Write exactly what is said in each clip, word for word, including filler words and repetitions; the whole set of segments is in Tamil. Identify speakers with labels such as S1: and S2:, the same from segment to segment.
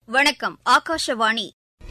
S1: வணக்கம். ஆகாஷவாணி.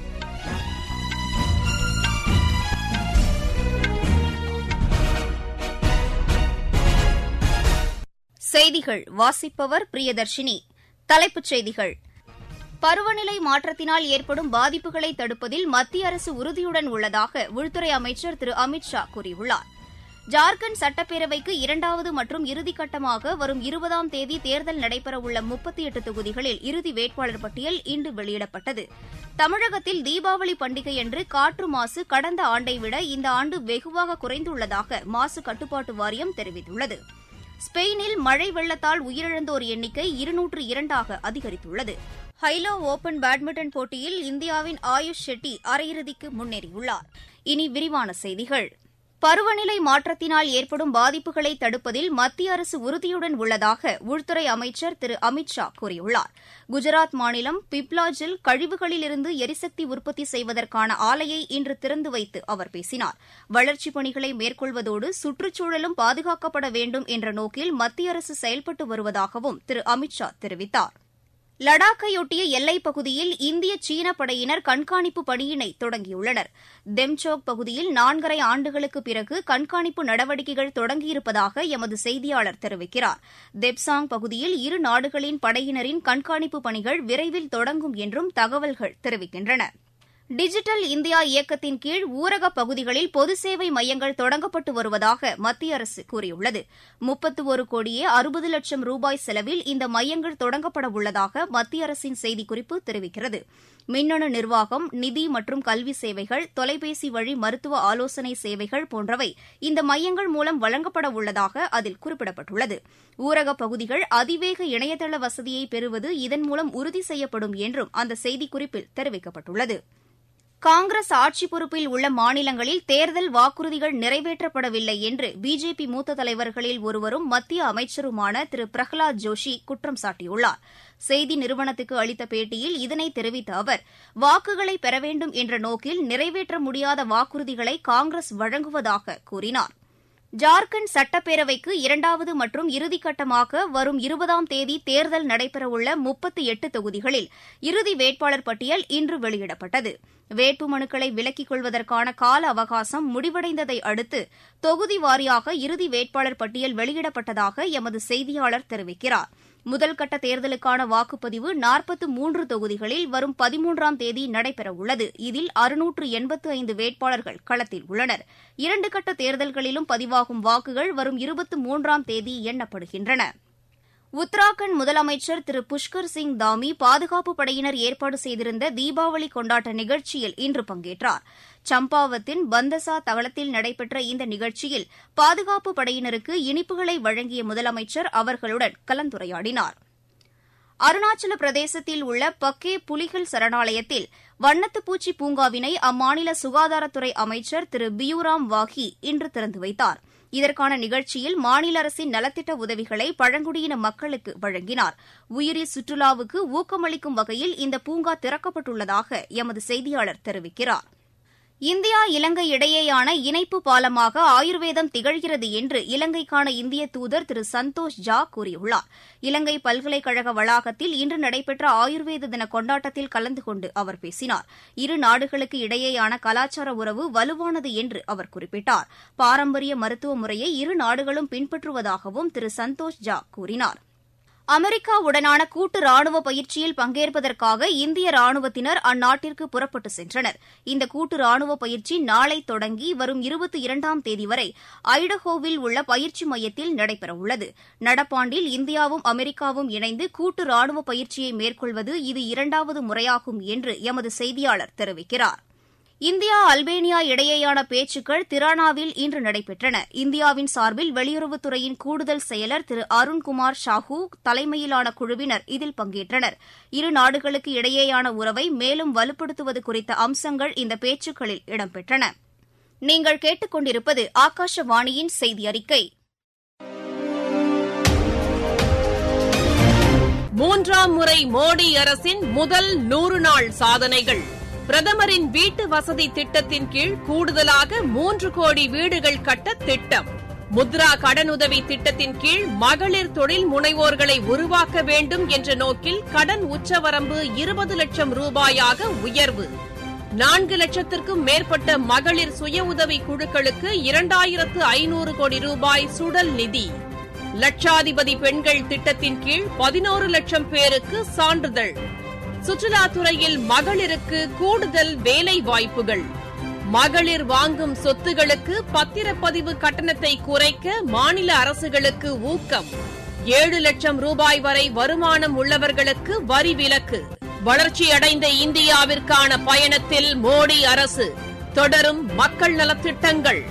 S1: செய்திகள் வாசிப்பவர் பிரியதர்ஷினி. தலைப்புச் செய்திகள். பருவநிலை மாற்றத்தினால் ஏற்படும் பாதிப்புகளை தடுப்பதில் மத்திய அரசு உறுதியுடன் உள்ளதாக உள்துறை அமைச்சர் திரு அமித் ஷா கூறியுள்ளார். ஜார்க்கண்ட் சட்டப்பேரவைக்கு இரண்டாவது மற்றும் இறுதிக்கட்டமாக வரும் இருபதாம் தேதி தேர்தல் நடைபெறவுள்ள முப்பத்தி எட்டு தொகுதிகளில் இறுதி வேட்பாளர் பட்டியல் இன்று வெளியிடப்பட்டது. தமிழகத்தில் தீபாவளி பண்டிகையன்று காற்று மாசு கடந்த ஆண்டை விட இந்த ஆண்டு வெகுவாக குறைந்துள்ளதாக மாசு கட்டுப்பாட்டு வாரியம் தெரிவித்துள்ளது. ஸ்பெயினில் மழை வெள்ளத்தால் உயிரிழந்தோர் எண்ணிக்கை இருநூற்று இரண்டாக அதிகரித்துள்ளது. ஹைலோ ஓபன் பேட்மிண்டன் போட்டியில் இந்தியாவின் ஆயுஷ் ஷெட்டி அரையிறுதிக்கு முன்னேறியுள்ளார். இனி விரிவான செய்திகள். பருவநிலை மாற்றத்தினால் ஏற்படும் பாதிப்புகளை தடுப்பதில் மத்திய அரசு உறுதியுடன் உள்ளதாக உள்துறை அமைச்சர் திரு அமித் ஷா கூறியுள்ளார். குஜராத் மாநிலம் பிப்லாஜில் கழிவுகளிலிருந்து எரிசக்தி உற்பத்தி செய்வதற்கான ஆலையை இன்று திறந்து வைத்து அவர் பேசினார். வளர்ச்சிப் பணிகளை மேற்கொள்வதோடு சுற்றுச்சூழலும் பாதுகாக்கப்பட வேண்டும் என்ற நோக்கில் மத்திய அரசு செயல்பட்டு வருவதாகவும் திரு அமித் ஷா தெரிவித்தார். லடாக்கையொட்டிய எல்லைப் பகுதியில் இந்திய சீன படையினர் கண்காணிப்பு பணியினை தொடங்கியுள்ளனர். தெம்சோக் பகுதியில் நான்கரை ஆண்டுகளுக்குப் பிறகு கண்காணிப்பு நடவடிக்கைகள் தொடங்கியிருப்பதாக எமது செய்தியாளர் தெரிவிக்கிறார். தெப்சாங் பகுதியில் இரு நாடுகளின் படையினரின் கண்காணிப்பு பணிகள் விரைவில் தொடங்கும் என்றும் தகவல்கள் தெரிவிக்கின்றன. டிஜிட்டல் இந்தியா இயக்கத்தின் கீழ் ஊரகப் பகுதிகளில் பொது சேவை மையங்கள் தொடங்கப்பட்டு வருவதாக மத்திய அரசு கூறியுள்ளது. முப்பத்து ஒரு கோடியே அறுபது லட்சம் ரூபாய் செலவில் இந்த மையங்கள் தொடங்கப்பட உள்ளதாக மத்திய அரசின் செய்திக்குறிப்பு தெரிவிக்கிறது. மின்னணு நிர்வாகம், நிதி மற்றும் கல்வி சேவைகள், தொலைபேசி வழி மருத்துவ ஆலோசனை சேவைகள் போன்றவை இந்த மையங்கள் மூலம் வழங்கப்பட உள்ளதாக அதில் குறிப்பிடப்பட்டுள்ளது. ஊரகப் பகுதிகள் அதிவேக இணையதள வசதியை பெறுவது இதன் மூலம் உறுதி செய்யப்படும் என்றும் அந்த செய்திக்குறிப்பில் தெரிவிக்கப்பட்டுள்ளது. காங்கிரஸ் ஆட்சி பொறுப்பில் உள்ள மாநிலங்களில் தேர்தல் வாக்குறுதிகள் நிறைவேற்றப்படவில்லை என்று பிஜேபி மூத்த தலைவர்களில் ஒருவரும் மத்திய அமைச்சருமான திரு பிரஹலாத் ஜோஷி குற்றம் சாட்டியுள்ளார். செய்தி நிறுவனத்துக்கு அளித்த பேட்டியில் இதனை தெரிவித்த அவர், வாக்குகளை பெற வேண்டும் என்ற நோக்கில் நிறைவேற்ற முடியாத வாக்குறுதிகளை காங்கிரஸ் வழங்குவதாக கூறினார். ஜார்க்கண்ட் சட்டப்பேரவைக்கு இரண்டாவது மற்றும் இறுதிக்கட்டமாக வரும் இருபதாம் தேதி தேர்தல் நடைபெறவுள்ள முப்பத்தி எட்டு தொகுதிகளில் இறுதி வேட்பாளர் பட்டியல் இன்று வெளியிடப்பட்டது. வேட்புமனுக்களை விலக்கிக் கொள்வதற்கான கால அவகாசம் முடிவடைந்ததை அடுத்து தொகுதி வாரியாக இறுதி வேட்பாளர் பட்டியல் வெளியிடப்பட்டதாக எமது செய்தியாளர் தெரிவிக்கிறார். முதல்கட்ட தேர்தலுக்கான வாக்குப்பதிவு நாற்பத்து மூன்று தொகுதிகளில் வரும் பதிமூன்றாம் தேதி நடைபெறவுள்ளது. இதில் அறுநூற்று எண்பத்து ஐந்து வேட்பாளர்கள் களத்தில் உள்ளனர். இரண்டு கட்ட தேர்தல்களிலும் பதிவாகும் வாக்குகள் வரும் இருபத்தி மூன்றாம் தேதி எண்ணப்படுகின்றன. உத்தராகண்ட் முதலமைச்சர் திரு புஷ்கர் சிங் தாமி பாதுகாப்புப் படையினர் ஏற்பாடு செய்திருந்த தீபாவளி கொண்டாட்ட நிகழ்ச்சியில் இன்று பங்கேற்றார். சம்பாவத்தின் பந்தசா தளத்தில் நடைபெற்ற இந்த நிகழ்ச்சியில் பாதுகாப்புப் படையினருக்கு இனிப்புகளை வழங்கிய முதலமைச்சர் அவர்களுடன் கலந்துரையாடினார். அருணாச்சல பிரதேசத்தில் உள்ள பக்கே புலிகள் சரணாலயத்தில் வண்ணத்துப்பூச்சி பூங்காவினை அம்மாநில சுகாதாரத்துறை அமைச்சர் திரு பியூராம் வாஹி இன்று திறந்து வைத்தார். இதற்கான நிகழ்ச்சியில் மாநில அரசின் நலத்திட்ட உதவிகளை பழங்குடியின மக்களுக்கு வழங்கினார். உயிரி சுற்றுலாவுக்கு ஊக்கமளிக்கும் வகையில் இந்த பூங்கா திறக்கப்பட்டுள்ளதாக எமது செய்தியாளர் தெரிவிக்கிறார். இந்தியா இலங்கை இடையேயான இணைப்பு பாலமாக ஆயுர்வேதம் திகழ்கிறது என்று இலங்கைக்கான இந்திய தூதர் திரு சந்தோஷ் ஜா கூறியுள்ளார். இலங்கை பல்கலைக்கழக வளாகத்தில் இன்று நடைபெற்ற ஆயுர்வேத தின கொண்டாட்டத்தில் கலந்து கொண்டு அவர் பேசினார். இரு நாடுகளுக்கு இடையேயான கலாச்சார உறவு வலுவானது என்று அவர் குறிப்பிட்டார். பாரம்பரிய மருத்துவ முறையை இரு நாடுகளும் பின்பற்றுவதாகவும் திரு சந்தோஷ் ஜா கூறினார். அமெரிக்காவுடனான கூட்டு ராணுவ பயிற்சியில் பங்கேற்பதற்காக இந்திய ராணுவத்தினர் அந்நாட்டிற்கு புறப்பட்டு சென்றனர். இந்த கூட்டு ராணுவ பயிற்சி நாளை தொடங்கி வரும் இருபத்தி இரண்டாம் தேதி வரை ஐடஹோவில் உள்ள பயிற்சி மையத்தில் நடைபெறவுள்ளது. நடப்பாண்டில் இந்தியாவும் அமெரிக்காவும் இணைந்து கூட்டு ராணுவ பயிற்சியை மேற்கொள்வது இது இரண்டாவது முறையாகும் என்று எமது செய்தியாளர் தெரிவிக்கிறார். இந்தியா அல்பேனியா இடையேயான பேச்சுக்கள் திரானாவில் இன்று நடைபெற்றன. இந்தியாவின் சார்பில் வெளியுறவுத்துறையின் கூடுதல் செயலர் திரு அருண்குமார் ஷாஹூ தலைமையிலான குழுவினர் இதில் பங்கேற்றனர். இரு நாடுகளுக்கு இடையேயான உறவை மேலும் வலுப்படுத்துவது குறித்த அம்சங்கள் இந்த பேச்சுக்களில் இடம்பெற்றன. நீங்கள் கேட்டுக் கொண்டிருப்பது ஆகாஷவாணியின் செய்தி அறிக்கை.
S2: மூன்றாம் முறை மோடி அரசின் முதல் நூறு நாள் சாதனைகள். பிரதமரின் வீட்டு வசதி திட்டத்தின் கீழ் கூடுதலாக மூன்று கோடி வீடுகள் கட்ட திட்டம். முத்ரா கடனுதவி திட்டத்தின் கீழ் மகளிர் தொழில் முனைவோர்களை உருவாக்க வேண்டும் என்ற நோக்கில் கடன் உச்சவரம்பு இருபது லட்சம் ரூபாயாக உயர்வு. நான்கு லட்சத்திற்கும் மேற்பட்ட மகளிர் சுய உதவி குழுக்களுக்கு இரண்டாயிரத்து ஐநூறு கோடி ரூபாய் சுடல் நிதி. லட்சாதிபதி பெண்கள் திட்டத்தின் கீழ் பதினோரு லட்சம் பேருக்கு சான்றிதழ். சுற்றுலாத்துறையில் மகளிருக்கு கூடுதல் வேலை வாய்ப்புகள். மகளிர் வாங்கும் சொத்துகளுக்கு பத்திரப்பதிவு கட்டணத்தை குறைக்க மாநில அரசுகளுக்கு ஊக்கம். ஏழு லட்சம் ரூபாய் வரை வருமானம் உள்ளவர்களுக்கு வரி விலக்கு. வளர்ச்சியடைந்த இந்தியாவிற்கான பயணத்தில் மோடி அரசு. தொடரும் மக்கள் நலத்திட்டங்கள்.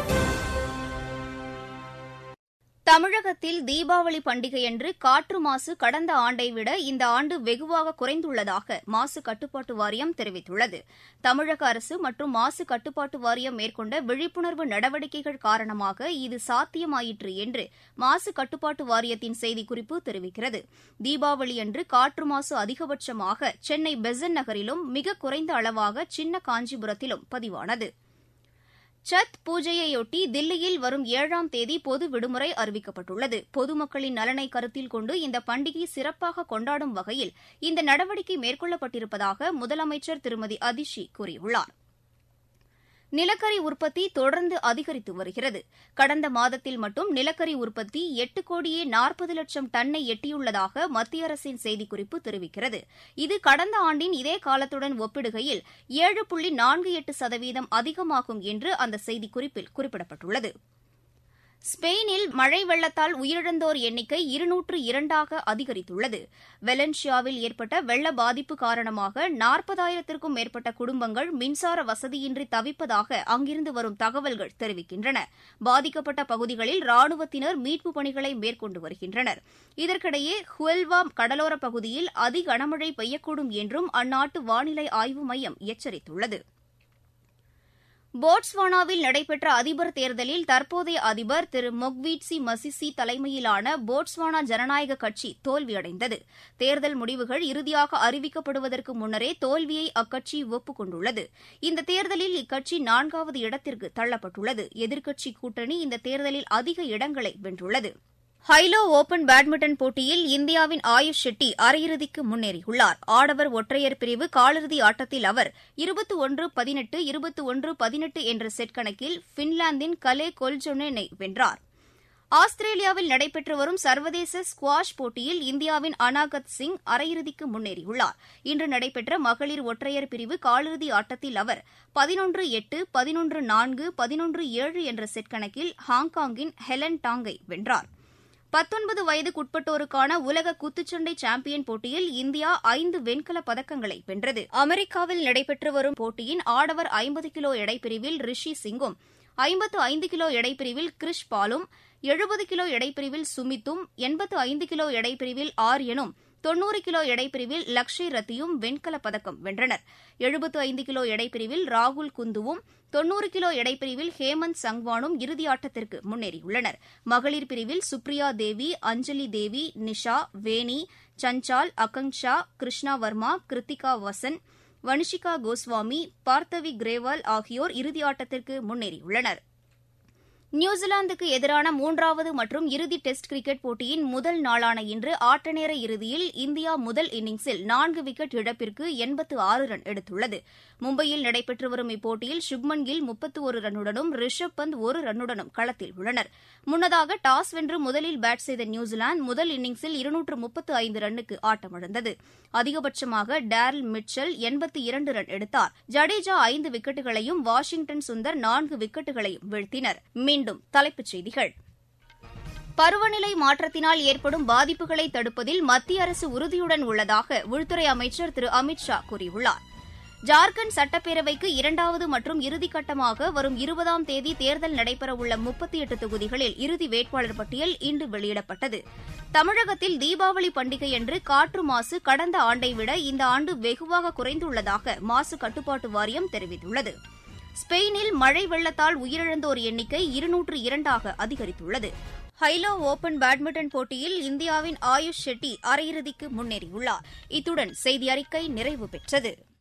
S1: தமிழகத்தில் தீபாவளி பண்டிகையன்று காற்று மாசு கடந்த ஆண்டை விட இந்த ஆண்டு வெகுவாக குறைந்துள்ளதாக மாசு கட்டுப்பாட்டு வாரியம் தெரிவித்துள்ளது. தமிழக அரசு மற்றும் மாசு கட்டுப்பாட்டு வாரியம் மேற்கொண்ட விழிப்புணர்வு நடவடிக்கைகள் காரணமாக இது சாத்தியமாயிற்று என்று மாசு கட்டுப்பாட்டு வாரியத்தின் செய்திக்குறிப்பு தெரிவிக்கிறது. தீபாவளியன்று காற்று மாசு அதிகபட்சமாக சென்னை பெசன்ட் நகரிலும் மிக குறைந்த அளவாக சின்ன காஞ்சிபுரத்திலும் பதிவானது. சத் பூஜையையொட்டி தில்லியில் வரும் ஏழாம் தேதி பொது விடுமுறை அறிவிக்கப்பட்டுள்ளது. பொதுமக்களின் நலனை கருத்தில் கொண்டு இந்த பண்டிகை சிறப்பாக கொண்டாடும் வகையில் இந்த நடவடிக்கை மேற்கொள்ளப்பட்டிருப்பதாக முதலமைச்சர் திருமதி அதிஷி கூறியுள்ளார். நிலக்கரி உற்பத்தி தொடர்ந்து அதிகரித்து வருகிறது. கடந்த மாதத்தில் மட்டும் நிலக்கரி உற்பத்தி எட்டு கோடியே நாற்பது லட்சம் டன்னை எட்டியுள்ளதாக மத்திய அரசின் செய்திக்குறிப்பு தெரிவிக்கிறது. இது கடந்த ஆண்டின் இதே காலத்துடன் ஒப்பிடுகையில் ஏழு புள்ளி நான்கு எட்டு சதவீதம் அதிகமாகும் என்று அந்த செய்திக்குறிப்பில் குறிப்பிடப்பட்டுள்ளது. ஸ்பெயினில் மழை வெள்ளத்தால் உயிரிழந்தோர் எண்ணிக்கை இருநூற்று இரண்டாக அதிகரித்துள்ளது. வெலன்சியாவில் ஏற்பட்ட வெள்ள பாதிப்பு காரணமாக நாற்பதாயிரத்திற்கும் மேற்பட்ட குடும்பங்கள் மின்சார வசதியின்றி தவிப்பதாக அங்கிருந்து வரும் தகவல்கள் தெரிவிக்கின்றன. பாதிக்கப்பட்ட பகுதிகளில் ராணுவத்தினர் மீட்புப் பணிகளை மேற்கொண்டு வருகின்றனர். இதற்கிடையே ஹுவெல்வா கடலோரப் பகுதியில் அதி கனமழை பெய்யக்கூடும் என்றும் அந்நாட்டு வானிலை ஆய்வு மையம் எச்சரித்துள்ளது. போட்ஸ்வானாவில் நடைபெற்ற அதிபர் தேர்தலில் தற்போதைய அதிபர் திரு மொக்வீட்சி மசிசி தலைமையிலான போட்ஸ்வானா ஜனநாயக கட்சி தோல்வியடைந்தது. தேர்தல் முடிவுகள் இறுதியாக அறிவிக்கப்படுவதற்கு முன்னரே தோல்வியை அக்கட்சி ஒப்புக் கொண்டுள்ளது. இந்த தேர்தலில் இக்கட்சி நான்காவது இடத்திற்கு தள்ளப்பட்டுள்ளது. எதிர்க்கட்சி கூட்டணி இந்த தேர்தலில் அதிக இடங்களை வென்றுள்ளது. ஹைலோ ஓபன் பேட்மிண்டன் போட்டியில் இந்தியாவின் ஆயுஷ் ஷெட்டி அரையிறுதிக்கு முன்னேறியுள்ளார். ஆடவர் ஒற்றையர் பிரிவு காலிறுதி ஆட்டத்தில் அவர் இருபத்தி ஒன்று பதினெட்டு இருபத்தி ஒன்று பதினெட்டு என்ற செட் கணக்கில் பின்லாந்தின் கலே கொல்ஜொனெனை வென்றார். ஆஸ்திரேலியாவில் நடைபெற்று வரும் சர்வதேச ஸ்குவாஷ் போட்டியில் இந்தியாவின் அனாகத் சிங் அரையிறுதிக்கு முன்னேறியுள்ளார். இன்று நடைபெற்ற மகளிர் ஒற்றையர் பிரிவு காலிறுதி ஆட்டத்தில் அவர் பதினொன்று எட்டு பதினொன்று நான்கு பதினொன்று ஏழு என்ற செட் கணக்கில் ஹாங்காங்கின் ஹெலன் டாங்கை வென்றார். பத்தொன்பது வயதுக்குட்பட்டோருக்கான உலக குத்துச்சண்டை சாம்பியன் போட்டியில் இந்தியா ஐந்து வெண்கலப் பதக்கங்களை வென்றது. அமெரிக்காவில் நடைபெற்று வரும் போட்டியின் ஆடவர் ஐம்பது கிலோ எடைப்பிரிவில் ரிஷி சிங்கும், ஐம்பத்து ஐந்து கிலோ எடைப்பிரிவில் கிரிஷ் பாலும், எழுபது கிலோ எடைப்பிரிவில் சுமித்தும், எண்பத்து ஐந்து கிலோ எடைப்பிரிவில் ஆரியனும், தொன்னூறு கிலோ எடைப்பிரிவில் லக்ஷய் ரத்தியும் வெண்கலப் பதக்கம் வென்றனர். எழுபத்து ஐந்து கிலோ எடைப்பிரிவில் ராகுல் குந்துவும், தொன்னூறு கிலோ எடைப்பிரிவில் ஹேமந்த் சங்வானும் இறுதியாட்டத்திற்கு முன்னேறியுள்ளனர். மகளிர் பிரிவில் சுப்ரியா தேவி, அஞ்சலி தேவி, நிஷா, வேணி, சஞ்சால், அகங்ஷா, கிருஷ்ணா வர்மா, கிருத்திகா வசன், வனிஷிகா கோஸ்வாமி, பார்த்தவி கிரேவால் ஆகியோர் இறுதியாட்டத்திற்கு முன்னேறியுள்ளனர். நியூசிலாந்துக்கு எதிரான மூன்றாவது மற்றும் இறுதி டெஸ்ட் கிரிக்கெட் போட்டியின் முதல் நாளான இன்று ஆட்டநேர இறுதியில் இந்தியா முதல் இன்னிங்ஸில் நான்கு விக்கெட் இழப்பிற்கு எண்பத்து ஆறு ரன் எடுத்துள்ளது. மும்பையில் நடைபெற்று வரும் இப்போட்டியில் சுப்மன் கில் முப்பத்து ஒரு ரன்னுடனும் ரிஷப் பந்த் ஒரு ரன்னுடனும் களத்தில் உள்ளனர். முன்னதாக டாஸ் வென்று முதலில் பேட் செய்த நியூசிலாந்து முதல் இன்னிங்ஸில் இருநூற்று முப்பத்து ஐந்து ரன்னுக்கு ஆட்டமிழந்தது. அதிகபட்சமாக டேரில் மிட்சல் எண்பத்தி இரண்டு ரன் எடுத்தார். ஜடேஜா ஐந்து விக்கெட்டுகளையும் வாஷிங்டன் சுந்தர் நான்கு விக்கெட்டுகளையும் வீழ்த்தினர். மீண்டும் தலைப்புச் செய்திகள். பருவநிலை மாற்றத்தினால் ஏற்படும் பாதிப்புகளை தடுப்பதில் மத்திய அரசு உறுதியுடன் உள்ளதாக உள்துறை அமைச்சர் திரு அமித் ஷா கூறியுள்ளார். ஜார்க்கண்ட் சட்டப்பேரவைக்கு இரண்டாவது மற்றும் இறுதிக்கட்டமாக வரும் இருபதாம் தேதி தேர்தல் நடைபெறவுள்ள முப்பத்தி எட்டு தொகுதிகளில் இறுதி வேட்பாளர் பட்டியல் இன்று வெளியிடப்பட்டது. தமிழகத்தில் தீபாவளி பண்டிகையன்று காற்று மாசு கடந்த ஆண்டை விட இந்த ஆண்டு வெகுவாக குறைந்துள்ளதாக மாசு கட்டுப்பாட்டு வாரியம் தெரிவித்துள்ளது. ஸ்பெயினில் மழை வெள்ளத்தால் உயிரிழந்தோர் எண்ணிக்கை இருநூற்று இரண்டாக அதிகரித்துள்ளது. ஹைலோ ஓபன் பேட்மிண்டன் போட்டியில் இந்தியாவின் ஆயுஷ் ஷெட்டி அரையிறுதிக்கு முன்னேறியுள்ளார். இத்துடன் செய்தி அறிக்கை நிறைவு பெற்றது.